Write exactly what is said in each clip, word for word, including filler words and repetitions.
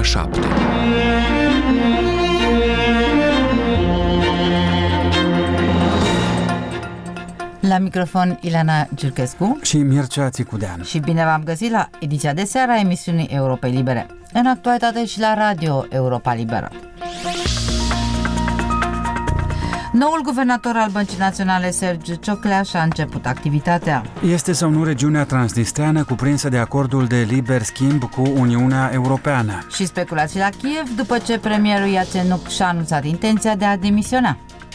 ora șapte. La microfon Ileana Giurchescu și Mircea Țicudean. Și bine v-am găsit la ediția de seară a emisiunii Europei Libere. În actualitate și la Radio Europa Liberă. Noul guvernator al Băncii Naționale, Sergiu Cioclea, și-a început activitatea. Este sau nu regiunea transnistreană cuprinsă de acordul de liber schimb cu Uniunea Europeană? Și speculații la Kiev după ce premierul Iațenuc și-a anunțat intenția de a demisiona.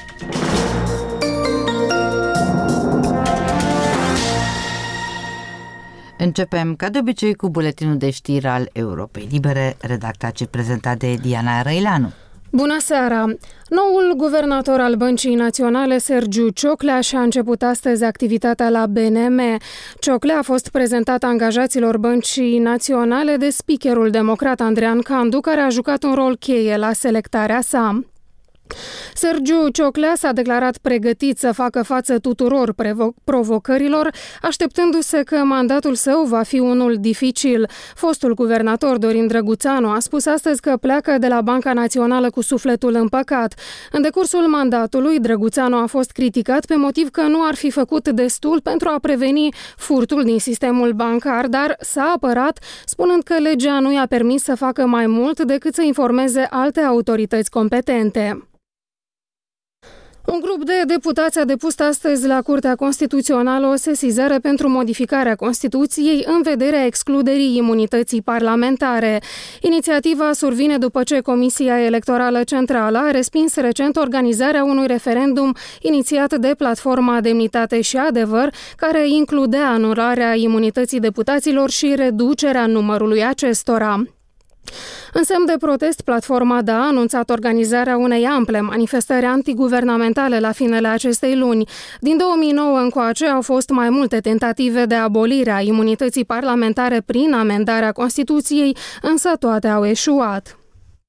Începem, ca de obicei, cu buletinul de știri al Europei Libere, redactat și prezentat de Diana Răileanu. Bună seara! Noul guvernator al Băncii Naționale, Sergiu Cioclea, și-a început astăzi activitatea la B N M. Cioclea a fost prezentat angajaților Băncii Naționale de speakerul democrat Andrean Candu, care a jucat un rol cheie la selectarea sa. Sergiu Cioclea s-a declarat pregătit să facă față tuturor provocărilor, așteptându-se că mandatul său va fi unul dificil. Fostul guvernator Dorin Drăguțanu a spus astăzi că pleacă de la Banca Națională cu sufletul împăcat. În decursul mandatului, Drăguțanu a fost criticat pe motiv că nu ar fi făcut destul pentru a preveni furtul din sistemul bancar, dar s-a apărat, spunând că legea nu i-a permis să facă mai mult decât să informeze alte autorități competente. Un grup de deputați a depus astăzi la Curtea Constituțională o sesizare pentru modificarea Constituției în vederea excluderii imunității parlamentare. Inițiativa survine după ce Comisia Electorală Centrală a respins recent organizarea unui referendum inițiat de Platforma Demnitate și Adevăr, care includea anularea imunității deputaților și reducerea numărului acestora. În semn de protest, Platforma D A a anunțat organizarea unei ample manifestări antiguvernamentale la finele acestei luni. Din două mii nouă încoace au fost mai multe tentative de abolire a imunității parlamentare prin amendarea Constituției, însă toate au eșuat.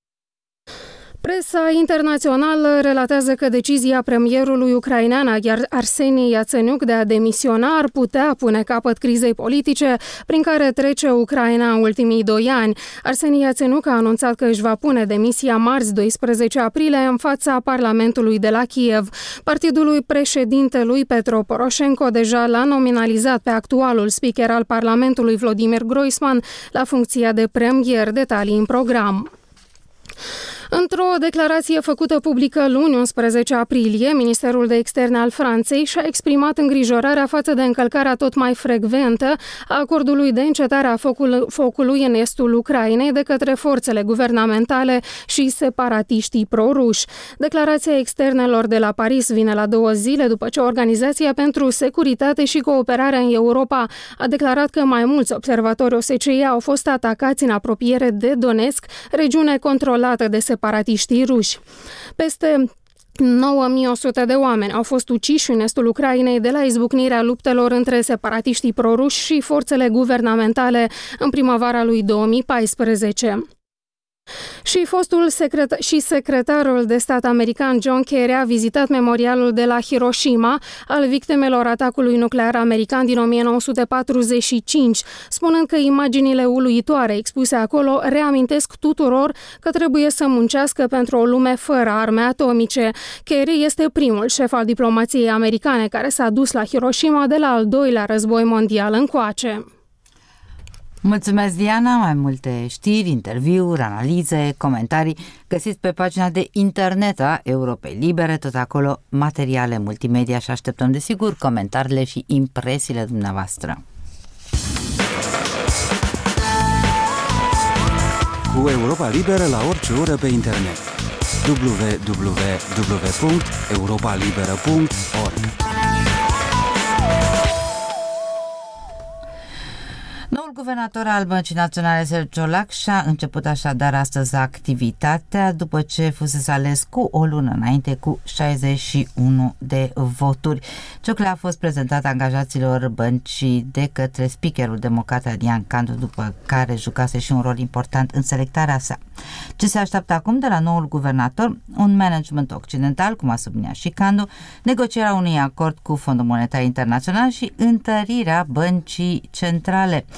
Presa internațională relatează că decizia premierului ucrainean Arseni Iațeniuc de a demisiona ar putea pune capăt crizei politice prin care trece Ucraina în ultimii doi ani. Arseni Iațeniuc a anunțat că își va pune demisia marți doisprezece aprilie în fața Parlamentului de la Kiev. Partidul președintelui Petro Poroșenko deja l-a nominalizat pe actualul speaker al Parlamentului Volodymyr Groisman la funcția de premier. Detalii în program. Într-o declarație făcută publică luni, unsprezece aprilie, Ministerul de Externe al Franței și-a exprimat îngrijorarea față de încălcarea tot mai frecventă a acordului de încetare a focului în estul Ucrainei de către forțele guvernamentale și separatiștii pro-ruși. Declarația externelor de la Paris vine la două zile după ce Organizația pentru Securitate și Cooperare în Europa a declarat că mai mulți observatori O S C E au fost atacați în apropiere de Donetsk, regiune controlată de separatiștii ruși. Peste nouă mii o sută de oameni au fost uciși în estul Ucrainei de la izbucnirea luptelor între separatiștii proruși și forțele guvernamentale în primăvara lui două mii paisprezece. Și fostul secret- și secretarul de stat american John Kerry a vizitat memorialul de la Hiroshima al victimelor atacului nuclear american din o mie nouă sute patruzeci și cinci, spunând că imaginile uluitoare expuse acolo reamintesc tuturor că trebuie să muncească pentru o lume fără arme atomice. Kerry este primul șef al diplomației americane care s-a dus la Hiroshima de la al doilea război mondial încoace. Mulțumesc, Diana! Mai multe știri, interviuri, analize, comentarii găsiți pe pagina de internet a Europei Libere, tot acolo materiale multimedia și așteptăm, desigur, comentariile și impresiile dumneavoastră. Cu Europa Liberă la orice oră pe internet. w w w punct europa liberă punct org. Noul guvernator al Băncii Naționale, Sergiu Cioclea, și-a început așadar astăzi activitatea după ce fusese ales cu o lună înainte cu șaizeci și unu de voturi. Cioclea a fost prezentat angajaților băncii de către speakerul democrat Andrean Candu, după care jucase și un rol important în selectarea sa. Ce se așteaptă acum de la noul guvernator? Un management occidental, cum a subliniat și Candu, negocierea unui acord cu Fondul Monetar Internațional și întărirea băncii centrale.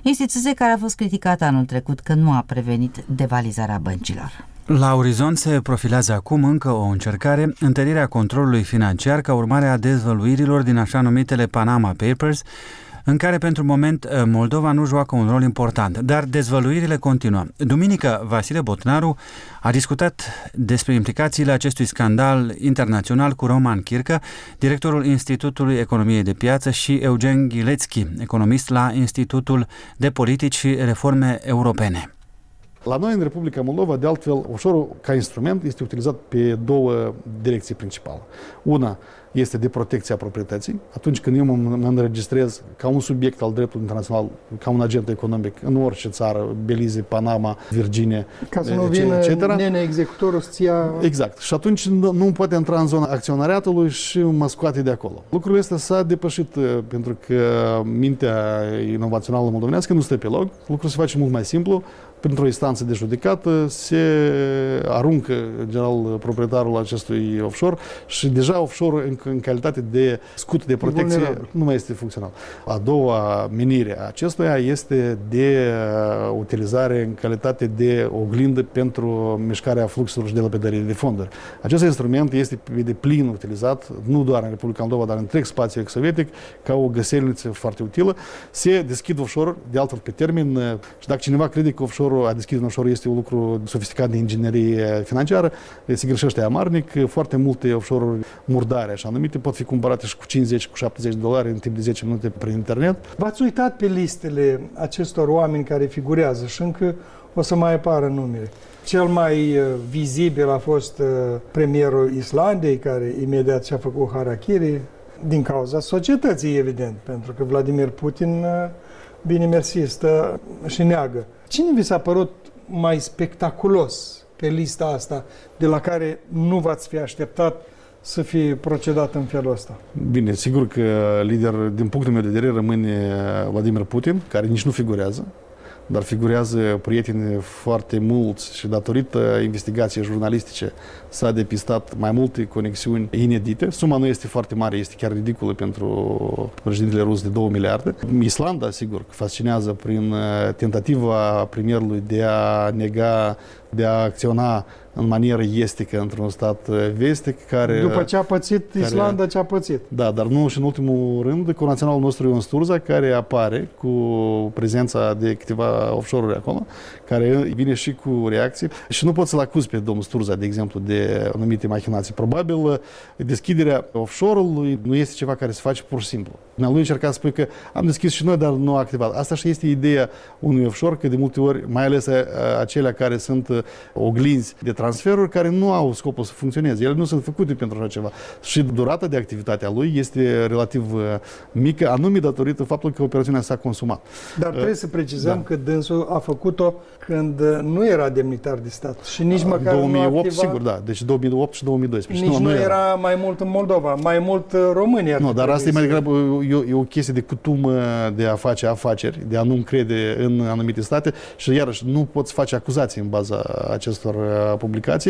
instituție care a fost criticată anul trecut că nu a prevenit devalizarea băncilor. La orizont se profilează acum încă o încercare, întărirea controlului financiar ca urmare a dezvăluirilor din așa numitele Panama Papers, în care pentru moment Moldova nu joacă un rol important, dar dezvăluirile continuă. Duminică, Vasile Botnaru a discutat despre implicațiile acestui scandal internațional cu Roman Chircă, directorul Institutului Economiei de Piață, și Eugen Ghilețchi, economist la Institutul de Politici și Reforme Europene. La noi, în Republica Moldova, de altfel, offshore-ul ca instrument este utilizat pe două direcții principale. Una este de protecția proprietății. Atunci când eu mă înregistrez ca un subiect al dreptului internațional, ca un agent economic în orice țară, Belize, Panama, Virginia, ca să nu vină nene executorul să ția... Exact. Și atunci nu, nu poate intra în zona acționariatului și mă scoate de acolo. Lucrul ăsta s-a depășit pentru că mintea inovațională moldovenească nu stă pe loc. Lucrul se face mult mai simplu. Printr-o instanță de judecată se aruncă, în general, proprietarul acestui offshore și deja offshore în, în calitate de scut de protecție nu mai este funcțional. A doua menire a acestuia este de utilizare în calitate de oglindă pentru mișcarea fluxurilor și de lapidării de fonduri. Acest instrument este de plin utilizat, nu doar în Republica Moldova, dar în întreg spațiul ex-sovietic, ca o găselniță foarte utilă. Se deschid offshore, de altfel pe termen, și dacă cineva crede că offshore a deschis un offshore este un lucru sofisticat de inginerie financiară, se greșește amarnic. Foarte multe offshore-uri murdare, așa numite, pot fi cumpărate și cu cincizeci, cu șaptezeci de dolari în timp de zece minute prin internet. V-ați uitat pe listele acestor oameni care figurează și încă o să mai apară numele. Cel mai vizibil a fost premierul Islandei, care imediat și-a făcut harakiri, din cauza societății, evident, pentru că Vladimir Putin, bine mersi, stă și neagă. Cine vi s-a părut mai spectaculos pe lista asta, de la care nu v-ați fi așteptat să fie procedat în felul ăsta? Bine, sigur că lider, din punctul meu de vedere, rămâne Vladimir Putin, care nici nu figurează, dar figurează prieteni foarte mulți și datorită investigației jurnalistice s-a depistat mai multe conexiuni inedite. Suma nu este foarte mare, este chiar ridicolă pentru președintele rus de două miliarde. Islanda, sigur, fascinează prin tentativa premierului de a nega, de a acționa în manieră estică într-un stat vestic care... După ce a pățit care, Islanda, ce a pățit. Da, dar nu și în ultimul rând cu naționalul nostru Ion Sturza, care apare cu prezența de câteva offshore-uri acolo, care vine și cu reacții. Și nu pot să-l acuz pe domnul Sturza, de exemplu, de anumite machinații. Probabil deschiderea offshore-ului nu este ceva care se face pur și simplu. Lui încerca să spui că am deschis și noi, dar nu a activat. Asta și este ideea unui offshore, că de multe ori, mai ales acelea care sunt oglinzi de transferuri, care nu au scopul să funcționeze. Ele nu sunt făcute pentru așa ceva. Și durata de activitate a lui este relativ mică, anume datorită faptului că operațiunea s-a consumat. Dar trebuie să precizăm da. că dânsul a făcut-o când nu era demnitar de stat și nici măcar două mii opt, nu activa... sigur, da. Deci două mii opt și două mii doisprezece. Nici nu, nu, nu era. era mai mult în Moldova, mai mult România. Nu, dar asta e mai degrabă e o chestie de cutum de a face afaceri, de a nu încrede în anumite state și iarăși nu poți face acuzații în baza acestor publicații.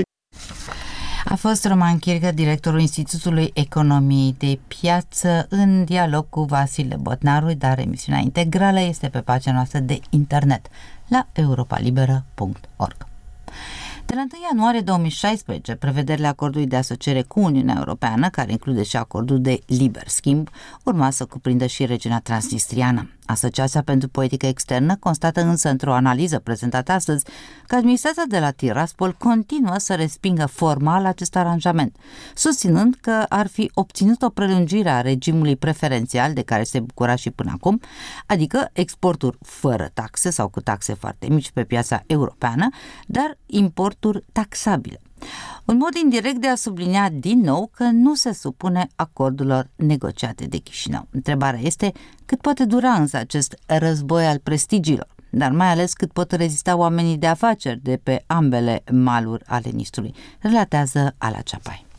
A fost Roman Chircă, directorul Institutului Economiei de Piață, în dialog cu Vasile Botnaru, dar emisiunea integrală este pe pagina noastră de internet la europa liberă punct org. De la întâi ianuarie două mii șaisprezece, prevederile acordului de asociere cu Uniunea Europeană, care include și acordul de liber schimb, urma să cuprindă și regiunea transnistriană. Asociația pentru Politică Externă constată însă într-o analiză prezentată astăzi că administrația de la Tiraspol continuă să respingă formal acest aranjament, susținând că ar fi obținut o prelungire a regimului preferențial de care se bucura și până acum, adică exporturi fără taxe sau cu taxe foarte mici pe piața europeană, dar importuri taxabile. Un mod indirect de a sublinia din nou că nu se supune acordurilor negociate de Chișinău. Întrebarea este cât poate dura însă acest război al prestigiilor, dar mai ales cât pot rezista oamenii de afaceri de pe ambele maluri ale Nistrului, relatează Ala Ceapai.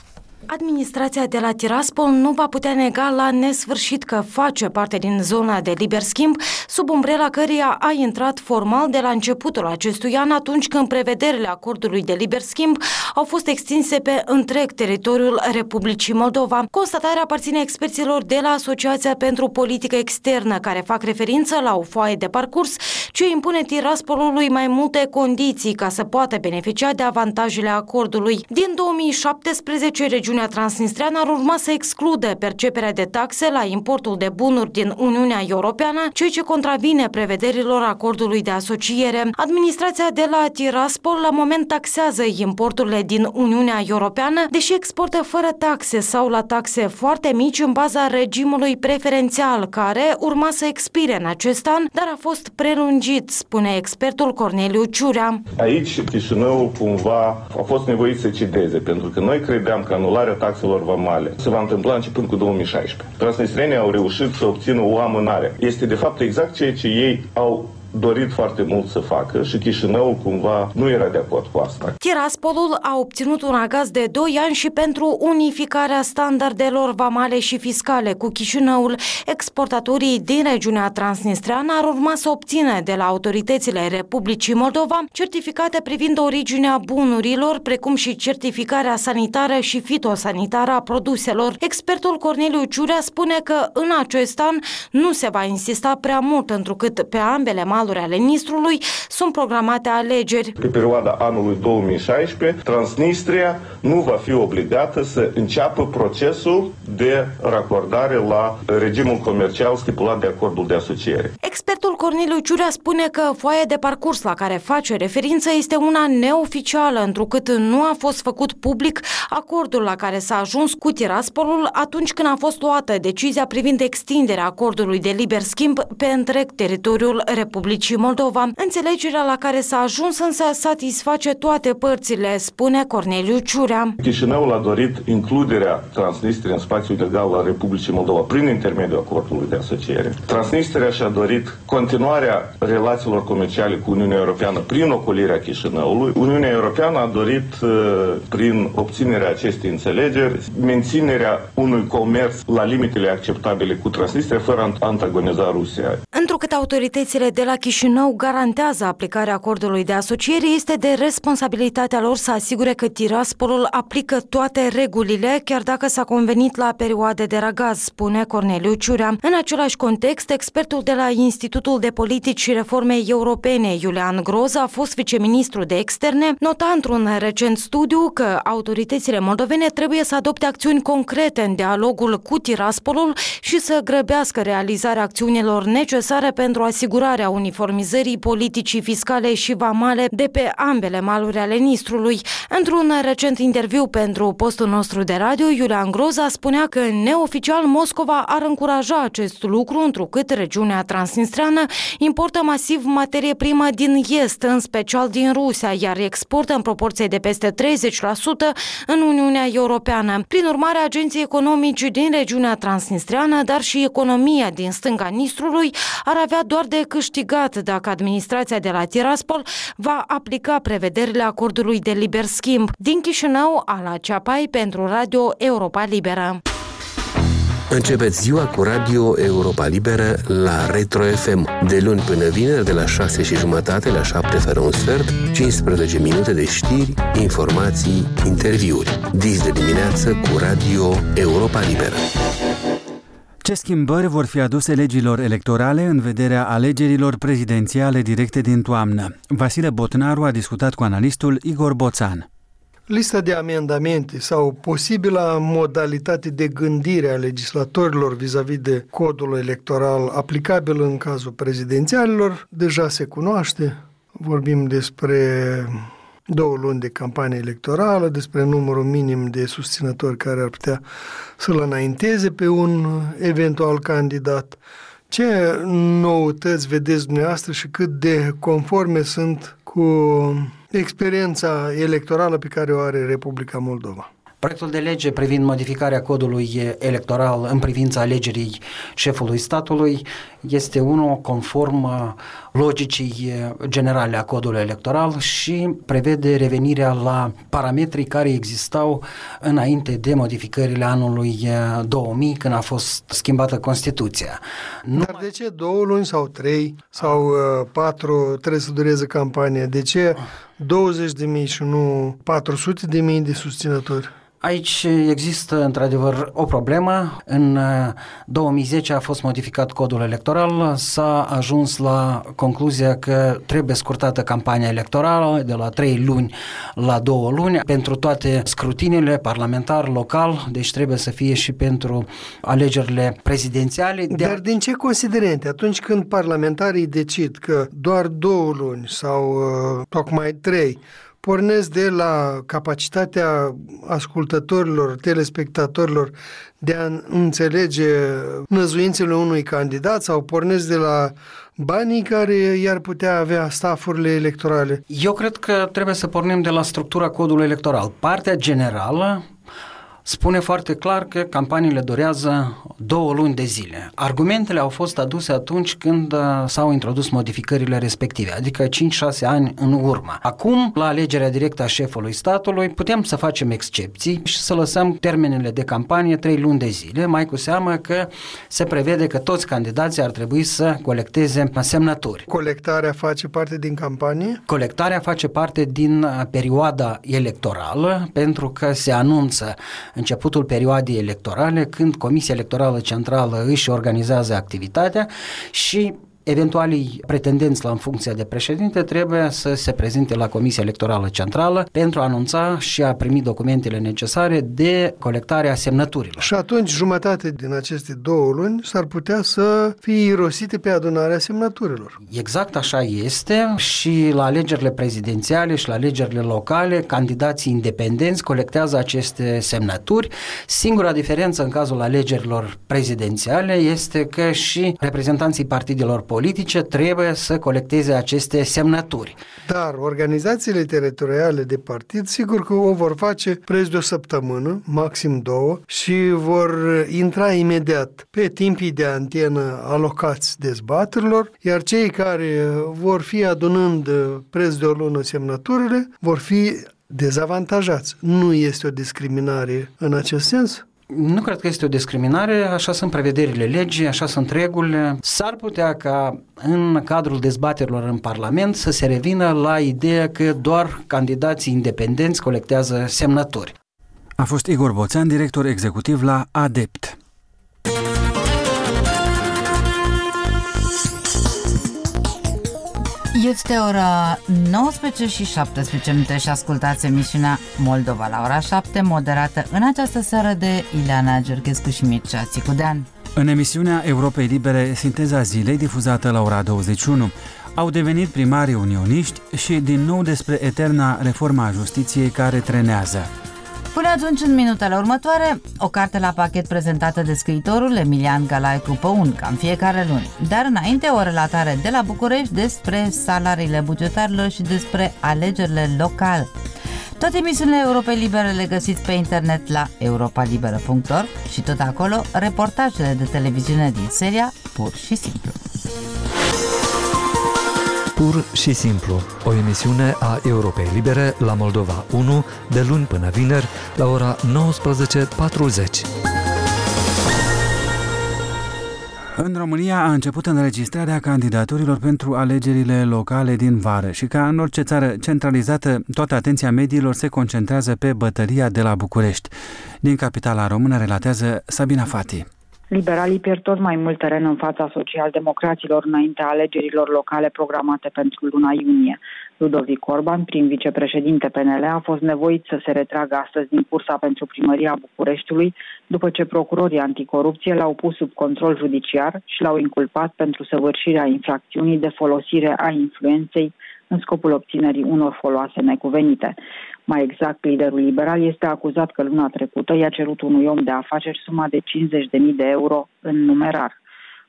Administrația de la Tiraspol nu va putea nega la nesfârșit că face parte din zona de liber schimb, sub umbrela căreia a intrat formal de la începutul acestui an, atunci când prevederile acordului de liber schimb au fost extinse pe întreg teritoriul Republicii Moldova. Constatarea aparține experților de la Asociația pentru Politică Externă, care fac referință la o foaie de parcurs ce impune Tiraspolului mai multe condiții ca să poată beneficia de avantajele acordului. Din două mii șaptesprezece, regiunea transnistreană ar urma să exclude perceperea de taxe la importul de bunuri din Uniunea Europeană, ceea ce contravine prevederilor acordului de asociere. Administrația de la Tiraspol la moment taxează importurile din Uniunea Europeană, deși exportă fără taxe sau la taxe foarte mici în baza regimului preferențial, care urma să expire în acest an, dar a fost prelungit, spune expertul Corneliu Ciurea. Aici Chișinăul cumva a fost nevoit să cedeze, pentru că noi credeam că anularea taxelor vamale se va întâmpla începând cu două mii șaisprezece. Transnistrenii au reușit să obțină o amânare. Este de fapt exact ceea ce ei au dorit foarte mult să facă și Chișinăul cumva nu era de acord cu asta. Tiraspolul a obținut un agaz de doi ani și pentru unificarea standardelor vamale și fiscale cu Chișinăul. Exportatorii din regiunea transnistreană ar urma să obțină de la autoritățile Republicii Moldova certificate privind originea bunurilor, precum și certificarea sanitară și fitosanitară a produselor. Expertul Corneliu Ciurea spune că în acest an nu se va insista prea mult, întrucât pe ambele maluri ale Nistrului sunt programate alegeri. Pe perioada anului două mii șaisprezece, Transnistria nu va fi obligată să înceapă procesul de racordare la regimul comercial stipulat de acordul de asociere. Expertul Corneliu Ciurea spune că foaia de parcurs la care face referință este una neoficială, întrucât nu a fost făcut public acordul la care s-a ajuns cu Tiraspolul atunci când a fost luată decizia privind extinderea acordului de liber schimb pe întreg teritoriul Republicii Moldova. Înțelegerea la care s-a ajuns însă satisface toate părțile, spune Corneliu Ciurea. Chișinăul a dorit includerea Transnistriei în spațiul legal al Republicii Moldova prin intermediul acordului de asociere. Transnistria și-a dorit continuarea relațiilor comerciale cu Uniunea Europeană prin ocolirea Chișinăului. Uniunea Europeană a dorit, prin obținerea acestei înțelegeri, menținerea unui comerț la limitele acceptabile cu Transnistria, fără a antagoniza Rusia. Întrucât autoritățile de la Chișinău garantează aplicarea acordului de asociere, este de responsabilitatea lor să asigure că Tiraspolul aplică toate regulile, chiar dacă s-a convenit la perioade de răgaz, spune Corneliu Ciurea. În același context, expertul de la Institutul de Politici și Reforme Europene, Iulian Groza, a fost viceministru de externe, nota într-un recent studiu că autoritățile moldovene trebuie să adopte acțiuni concrete în dialogul cu Tiraspolul și să grăbească realizarea acțiunilor necesare pentru asigurarea uniformizării politicii fiscale și vamale de pe ambele maluri ale Nistrului. Într-un recent interviu pentru postul nostru de radio, Iulian Groza spunea că neoficial Moscova ar încuraja acest lucru, întrucât regiunea transnistreană importă masiv materie primă din est, în special din Rusia, iar exportă în proporție de peste treizeci la sută în Uniunea Europeană. Prin urmare, agenții economici din regiunea transnistreană, dar și economia din stânga Nistrului ar avea doar de câștigat dacă administrația de la Tiraspol va aplica prevederile acordului de liber schimb. Din Chișinău, Ala Ceapai pentru Radio Europa Liberă. Începeți ziua cu Radio Europa Liberă la Retro F M, de luni până vineri, de la șase și jumătate la șapte fără un sfert, cincisprezece minute de știri, informații, interviuri. Dis de dimineață cu Radio Europa Liberă. Ce schimbări vor fi aduse legilor electorale în vederea alegerilor prezidențiale directe din toamnă? Vasile Botnaru a discutat cu analistul Igor Boțan. Lista de amendamente sau posibila modalitate de gândire a legislatorilor vis-a-vis de codul electoral aplicabil în cazul prezidențialilor deja se cunoaște. Vorbim despre două luni de campanie electorală, despre numărul minim de susținători care ar putea să-l înainteze pe un eventual candidat. Ce noutăți vedeți dumneavoastră și cât de conforme sunt cu experiența electorală pe care o are Republica Moldova? Proiectul de lege privind modificarea codului electoral în privința alegerii șefului statului este unul conform logicii generale a codului electoral și prevede revenirea la parametrii care existau înainte de modificările anului două mii, când a fost schimbată Constituția. Dar de ce două luni sau trei sau uh, patru trebuie să dureze campania? De ce douăzeci de mii și nu patru sute de mii de susținători? Aici există într-adevăr o problemă. În două mii zece a fost modificat codul electoral, s-a ajuns la concluzia că trebuie scurtată campania electorală de la trei luni la două luni pentru toate scrutinile parlamentar, local, deci trebuie să fie și pentru alegerile prezidențiale. Dar de din ce considerente? Atunci când parlamentarii decid că doar două luni sau uh, tocmai trei pornesc de la capacitatea ascultătorilor, telespectatorilor de a înțelege năzuințele unui candidat sau pornesc de la banii care i-ar putea avea stafurile electorale? Eu cred că trebuie să pornim de la structura codului electoral. Partea generală spune foarte clar că campaniile durează două luni de zile. Argumentele au fost aduse atunci când uh, s-au introdus modificările respective, adică cinci șase ani în urmă. Acum, la alegerea directă a șefului statului, putem să facem excepții și să lăsăm termenele de campanie trei luni de zile, mai cu seamă că se prevede că toți candidații ar trebui să colecteze semnături. Colectarea face parte din campanie? Colectarea face parte din perioada electorală, pentru că se anunță începutul perioadei electorale, când Comisia Electorală Centrală își organizează activitatea și eventualii pretendenți la în funcția de președinte trebuie să se prezinte la Comisia Electorală Centrală pentru a anunța și a primi documentele necesare de colectarea semnăturilor. Și atunci jumătate din aceste două luni s-ar putea să fie irosite pe adunarea semnăturilor. Exact așa este și la alegerile prezidențiale și la alegerile locale, candidații independenți colectează aceste semnături. Singura diferență în cazul alegerilor prezidențiale este că și reprezentanții partidelor politice politice trebuie să colecteze aceste semnături. Dar organizațiile teritoriale de partid sigur că o vor face preț de o săptămână, maxim două, și vor intra imediat pe timpii de antenă alocați dezbaterilor, iar cei care vor fi adunând preț de o lună semnăturile vor fi dezavantajați. Nu este o discriminare în acest sens? Nu cred că este o discriminare, așa sunt prevederile legii, așa sunt regulile. S-ar putea ca în cadrul dezbaterilor în Parlament să se revină la ideea că doar candidații independenți colectează semnături. A fost Igor Boțan, director executiv la ADEPT. Este ora nouăsprezece și șaptesprezece minute și ascultați emisiunea Moldova la ora șapte, moderată în această seară de Ileana Gerghescu și Mircea Țicudean. În emisiunea Europei Libere, Sinteza Zilei, difuzată la ora douăzeci și unu, au devenit primarii unioniști și din nou despre eterna reforma a justiției care trenează. Până atunci, în minutele următoare, o carte la pachet prezentată de scriitorul Emilian Galaicu Păun, ca în fiecare luni. Dar înainte, o relatare de la București despre salariile bugetarilor și despre alegerile locale. Toate emisiunile Europei Libere le găsiți pe internet la europa liberă punct org și tot acolo reportajele de televiziune din seria Pur și Simplu. Pur și Simplu, o emisiune a Europei Libere la Moldova unu, de luni până vineri, la ora nouăsprezece patruzeci. În România a început înregistrarea candidaturilor pentru alegerile locale din vară și ca în orice țară centralizată, toată atenția mediilor se concentrează pe bătălia de la București. Din capitala română relatează Sabina Fati. Liberalii pierd tot mai mult teren în fața social-democraților înaintea alegerilor locale programate pentru luna iunie. Ludovic Orban, prim vicepreședinte P N L, a fost nevoit să se retragă astăzi din cursa pentru primăria Bucureștiului, după ce procurorii anticorupție l-au pus sub control judiciar și l-au inculpat pentru săvârșirea infracțiunii de folosire a influenței în scopul obținerii unor foloase necuvenite. Mai exact, liderul liberal este acuzat că luna trecută i-a cerut unui om de afaceri suma de cincizeci de mii de euro în numerar.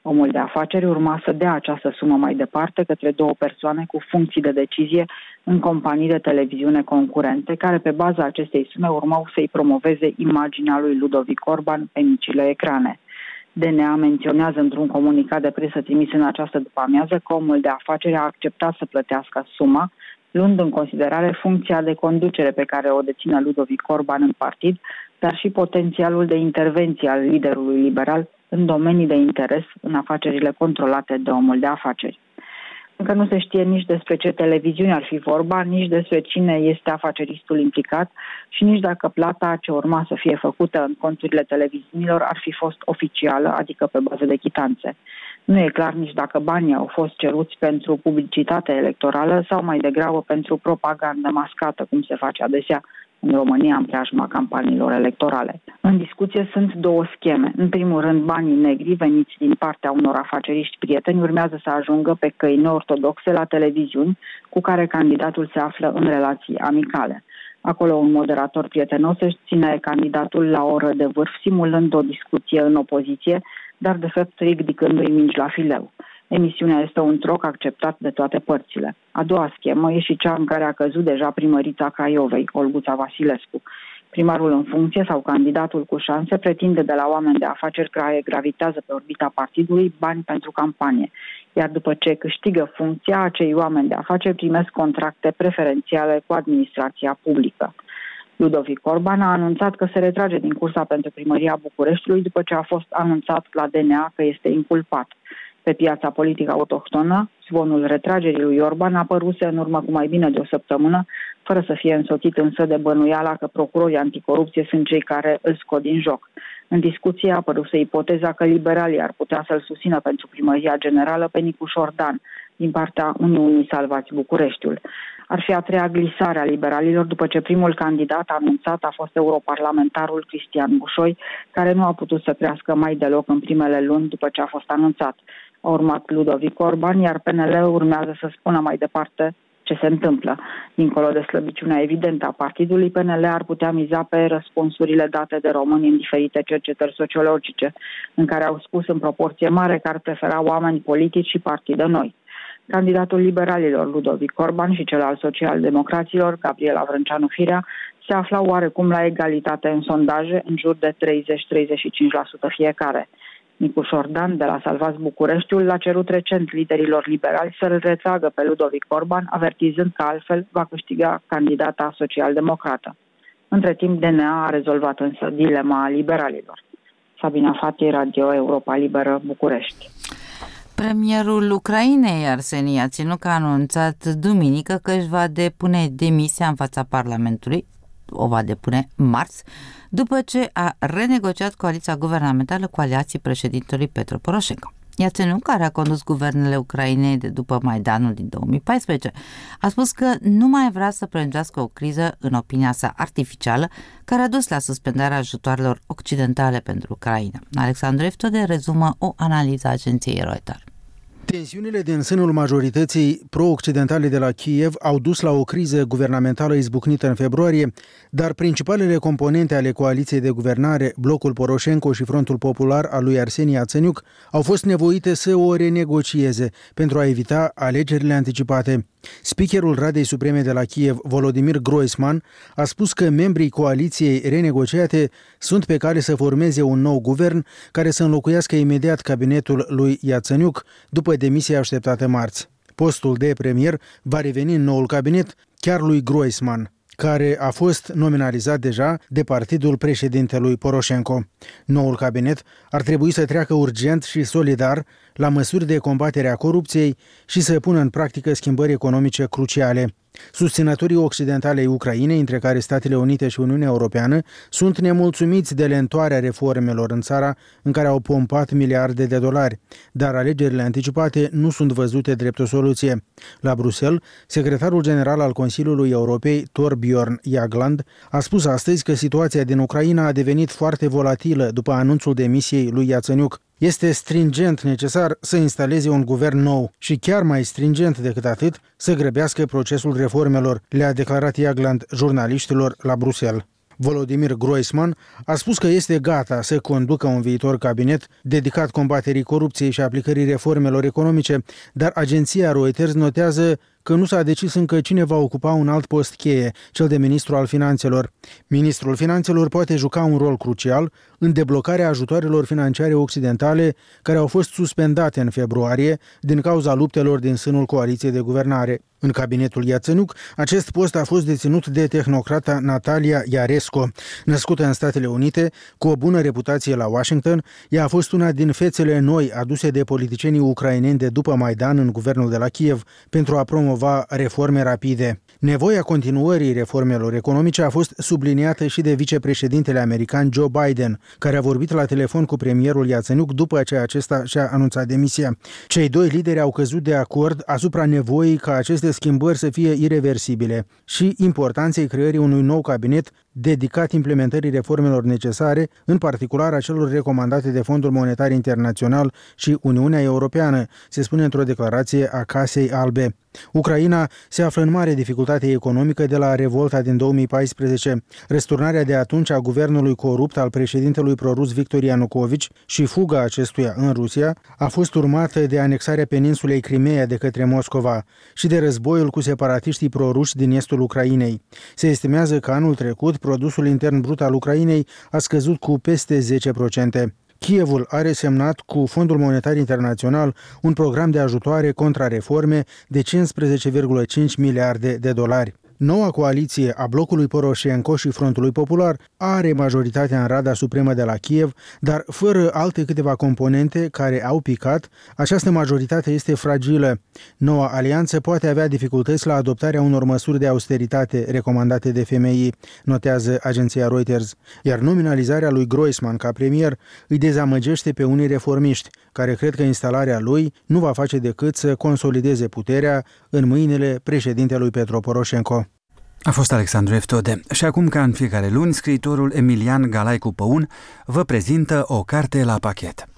Omul de afaceri urma să dea această sumă mai departe către două persoane cu funcții de decizie în companii de televiziune concurente, care pe baza acestei sume urmau să-i promoveze imaginea lui Ludovic Orban pe micile ecrane. D N A menționează într-un comunicat de presă trimis în această după-amiază că omul de afaceri a acceptat să plătească suma, luând în considerare funcția de conducere pe care o deține Ludovic Orban în partid, dar și potențialul de intervenție al liderului liberal în domenii de interes în afacerile controlate de omul de afaceri. Încă nu se știe nici despre ce televiziune ar fi vorba, nici despre cine este afaceristul implicat și nici dacă plata ce urma să fie făcută în conturile televiziunilor ar fi fost oficială, adică pe bază de chitanțe. Nu e clar nici dacă banii au fost ceruți pentru publicitate electorală sau mai degrabă pentru propagandă mascată, cum se face adesea în România în preajma campaniilor electorale. În discuție sunt două scheme. În primul rând, banii negri veniți din partea unor afaceriști prieteni urmează să ajungă pe căi neortodoxe la televiziuni cu care candidatul se află în relații amicale. Acolo un moderator prietenos își ține candidatul la o oră de vârf, simulând o discuție în opoziție, dar de fapt ridicându-i mingi la fileu. Emisiunea este un troc acceptat de toate părțile. A doua schemă e și cea în care a căzut deja primărița Craiovei, Olguța Vasilescu. Primarul în funcție sau candidatul cu șanse pretinde de la oameni de afaceri care gravitează pe orbita partidului bani pentru campanie, iar după ce câștigă funcția, acei oameni de afaceri primesc contracte preferențiale cu administrația publică. Ludovic Orban a anunțat că se retrage din cursa pentru primăria Bucureștiului după ce a fost anunțat la D N A că este inculpat. Pe piața politică autohtonă, zvonul retragerii lui Orban a apăruse în urmă cu mai bine de o săptămână, fără să fie însoțit însă de bănuiala că procurorii anticorupție sunt cei care îl scot din joc. În discuție a apăruse ipoteza că liberalii ar putea să-l susțină pentru primăria generală pe Nicu Șordan, din partea Uniunii Salvați Bucureștiul. Ar fi a treia glisare a liberalilor după ce primul candidat anunțat a fost europarlamentarul Cristian Bușoi, care nu a putut să crească mai deloc în primele luni după ce a fost anunțat. A urmat Ludovic Orban, iar P N L urmează să spună mai departe ce se întâmplă. Dincolo de slăbiciunea evidentă a partidului, P N L ar putea miza pe răspunsurile date de români în diferite cercetări sociologice, în care au spus în proporție mare că ar prefera oameni politici și partide noi. Candidatul liberalilor, Ludovic Orban, și cel al social-democraților, Gabriela Vrânceanu-Firea, se aflau oarecum la egalitate în sondaje, în jur de treizeci - treizeci și cinci la sută fiecare. Nicu Șordan, de la Salvați Bucureștiul, l-a cerut recent liderilor liberali să-l retragă pe Ludovic Orban, avertizând că altfel va câștiga candidata social-democrată. Între timp, D N A a rezolvat însă dilema liberalilor. Sabina Fati, Radio Europa Liberă, București. Premierul Ucrainei, Arseni Iațenuc, a anunțat duminică că își va depune demisia în fața Parlamentului, o va depune marți, după ce a renegociat coaliția guvernamentală cu aliații președintelui Petro Poroșenko. Iațenuc, care a condus guvernele Ucrainei de după Maidanul din două mii paisprezece, a spus că nu mai vrea să prelungească o criză, în opinia sa artificială, care a dus la suspendarea ajutoarelor occidentale pentru Ucraina. Alexandru Eftode rezumă o analiză a agenției Reuters. Tensiunile din sânul majorității pro-occidentale de la Kiev au dus la o criză guvernamentală izbucnită în februarie, dar principalele componente ale coaliției de guvernare, Blocul Poroșenko și Frontul Popular al lui Arseni Iațeniuc, au fost nevoite să o renegocieze pentru a evita alegerile anticipate. Speakerul Radei Supreme de la Kiev, Volodymyr Groisman, a spus că membrii coaliției renegociate sunt pe cale să formeze un nou guvern care să înlocuiască imediat cabinetul lui Iațeniuc după demisia așteptată marți. Postul de premier va reveni în noul cabinet chiar lui Groisman, care a fost nominalizat deja de partidul președintelui Poroșenko. Noul cabinet ar trebui să treacă urgent și solidar la măsuri de combatere a corupției și să pună în practică schimbări economice cruciale. Susținătorii occidentale ai Ucrainei, între care Statele Unite și Uniunea Europeană, sunt nemulțumiți de lentoarea reformelor în țara în care au pompat miliarde de dolari, dar alegerile anticipate nu sunt văzute drept o soluție. La Bruxelles, secretarul general al Consiliului Europei, Thorbjørn Jagland, a spus astăzi că situația din Ucraina a devenit foarte volatilă după anunțul demisiei lui Iațeniuc. Este stringent necesar să instaleze un guvern nou și chiar mai stringent decât atât să grăbească procesul reformelor, le-a declarat Jagland jurnaliștilor la Bruxelles. Volodymyr Groisman, a spus că este gata să conducă un viitor cabinet dedicat combaterii corupției și aplicării reformelor economice, dar agenția Reuters notează că nu s-a decis încă cine va ocupa un alt post cheie, cel de ministru al finanțelor. Ministrul finanțelor poate juca un rol crucial în deblocarea ajutoarelor financiare occidentale care au fost suspendate în februarie din cauza luptelor din sânul coaliției de guvernare. În cabinetul Iațănuc, acest post a fost deținut de tehnocrata Natalia Iaresco. Născută în Statele Unite, cu o bună reputație la Washington, ea a fost una din fețele noi aduse de politicienii ucraineni de după Maidan în guvernul de la Kiev pentru a promova reforme rapide. Nevoia continuării reformelor economice a fost subliniată și de vicepreședintele american Joe Biden, care a vorbit la telefon cu premierul Iațănuc după ce acesta și-a anunțat demisia. Cei doi lideri au căzut de acord asupra nevoii ca aceste schimbări să fie ireversibile și importanței creării unui nou cabinet dedicat implementării reformelor necesare, în particular a celor recomandate de Fondul Monetar Internațional și Uniunea Europeană, se spune într-o declarație a Casei Albe. Ucraina se află în mare dificultate economică de la revolta din două mii paisprezece. Răsturnarea de atunci a guvernului corupt al președintelui prorus Victor Ianukovici și fuga acestuia în Rusia a fost urmată de anexarea peninsulei Crimea de către Moscova și de războiul cu separatiștii proruși din estul Ucrainei. Se estimează că anul trecut produsul intern brut al Ucrainei a scăzut cu peste zece la sută. Kievul are semnat cu Fondul Monetar Internațional un program de ajutoare contra reforme de cincisprezece virgulă cinci miliarde de dolari. Noua coaliție a blocului Poroșenko și Frontului Popular are majoritatea în Rada Supremă de la Kiev, dar fără alte câteva componente care au picat, această majoritate este fragilă. Noua alianță poate avea dificultăți la adoptarea unor măsuri de austeritate recomandate de F M I, notează agenția Reuters, iar nominalizarea lui Groisman ca premier îi dezamăgește pe unii reformiști, care cred că instalarea lui nu va face decât să consolideze puterea în mâinile președintelui Petro Poroșenko. A fost Alexandru Eftode. Și acum, ca în fiecare luni, scriitorul Emilian Galaicu Păun vă prezintă o carte la pachet.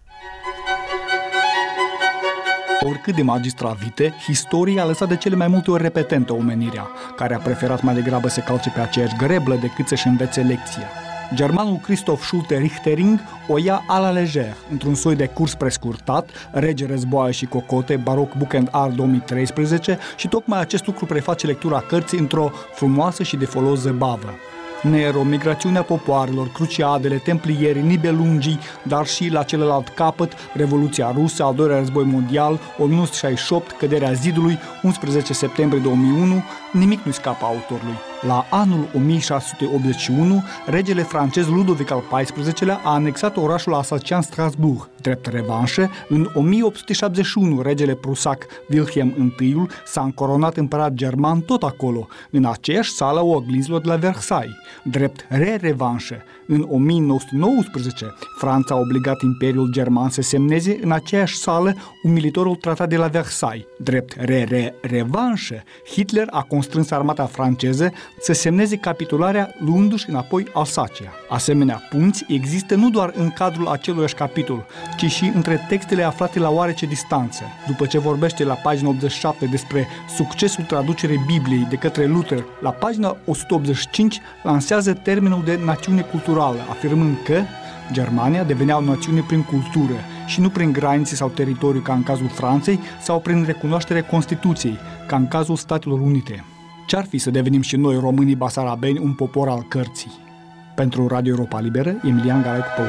Oricât de magistravite, istoria a lăsat de cele mai multe ori repetentă omenirea, care a preferat mai degrabă să calce pe aceeași greblă decât să-și învețe lecția. Germanul Christoph Schulte-Richtering o ia a la lejer, într-un soi de curs prescurtat, Rege, războaie și cocote, Baroc Book and Art două mii treisprezece, și tocmai acest lucru preface lectura cărții într-o frumoasă și de folos zăbavă. Nero, migrațiunea popoarelor, cruciadele, templierii, nibelungii, dar și la celălalt capăt, Revoluția Rusă, al doilea război mondial, o mie nouă sute șaizeci și opt, căderea zidului, unsprezece septembrie două mii unu, nimic nu scapă autorului. La anul o mie șase sute optzeci și unu, regele francez Ludovic al paisprezecelea a anexat orașul alsacian Strasbourg. Drept revanșă, în o mie opt sute șaptezeci și unu, regele prusac Wilhelm I s-a încoronat împărat german tot acolo, în aceeași sală a oglinzilor de la Versailles. Drept re-revanșă, în o mie nouă sute nouăsprezece, Franța a obligat Imperiul German să semneze în aceeași sală umilitorul tratat de la Versailles. Drept re-re-revanșă, Hitler a constrâns armata franceză să semneze capitularea luându-și înapoi Alsacia. Asemenea punți există nu doar în cadrul aceluiași capitol, ci și între textele aflate la oarece distanță. După ce vorbește la pagina optzeci și șapte despre succesul traducerii Bibliei de către Luther, la pagina o sută optzeci și cinci lansează termenul de națiune culturală, afirmând că Germania devenea o națiune prin cultură și nu prin granițe sau teritoriu ca în cazul Franței sau prin recunoașterea Constituției, ca în cazul Statelor Unite. Ce-ar fi să devenim și noi, românii basarabeni, un popor al cărții? Pentru Radio Europa Liberă, Emilian Galaicu Păun.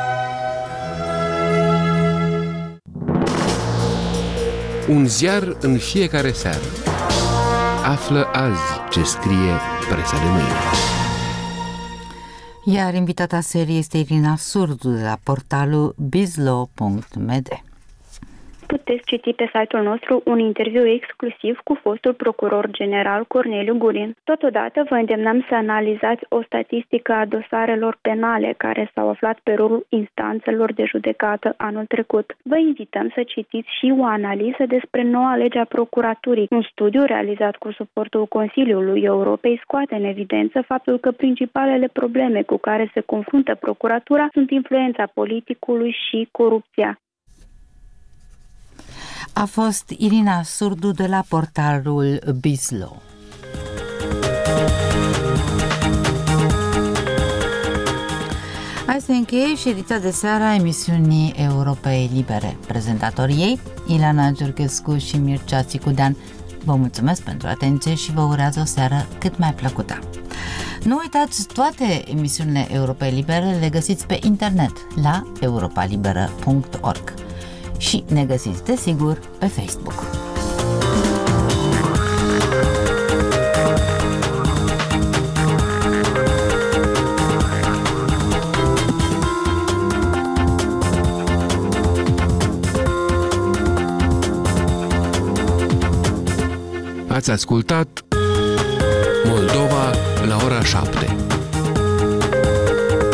Un ziar în fiecare seară. Află azi ce scrie presa de mâine. Iar invitata seriei este Irina Surdu de la portalul bizlaw punct m d. Puteți citi pe site-ul nostru un interviu exclusiv cu fostul procuror general Corneliu Gurin. Totodată vă îndemnăm să analizați o statistică a dosarelor penale care s-au aflat pe rolul instanțelor de judecată anul trecut. Vă invităm să citiți și o analiză despre noua lege a procuraturii. Un studiu realizat cu suportul Consiliului Europei scoate în evidență faptul că principalele probleme cu care se confruntă procuratura sunt influența politicului și corupția. A fost Irina Surdu de la portalul Bizlaw. Azi se încheie și ediția de seară a emisiunii Europei Libere. Prezentatorii ei, Ileana Giurghescu și Mircea Țicudean. Vă mulțumesc pentru atenție și vă urează o seară cât mai plăcută. Nu uitați, toate emisiunile Europei Libere le găsiți pe internet la europa liberă punct org și ne găsiți, desigur, pe Facebook. Ați ascultat Moldova la ora șapte.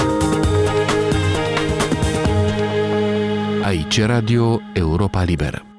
Aici Radio Europa Liberă.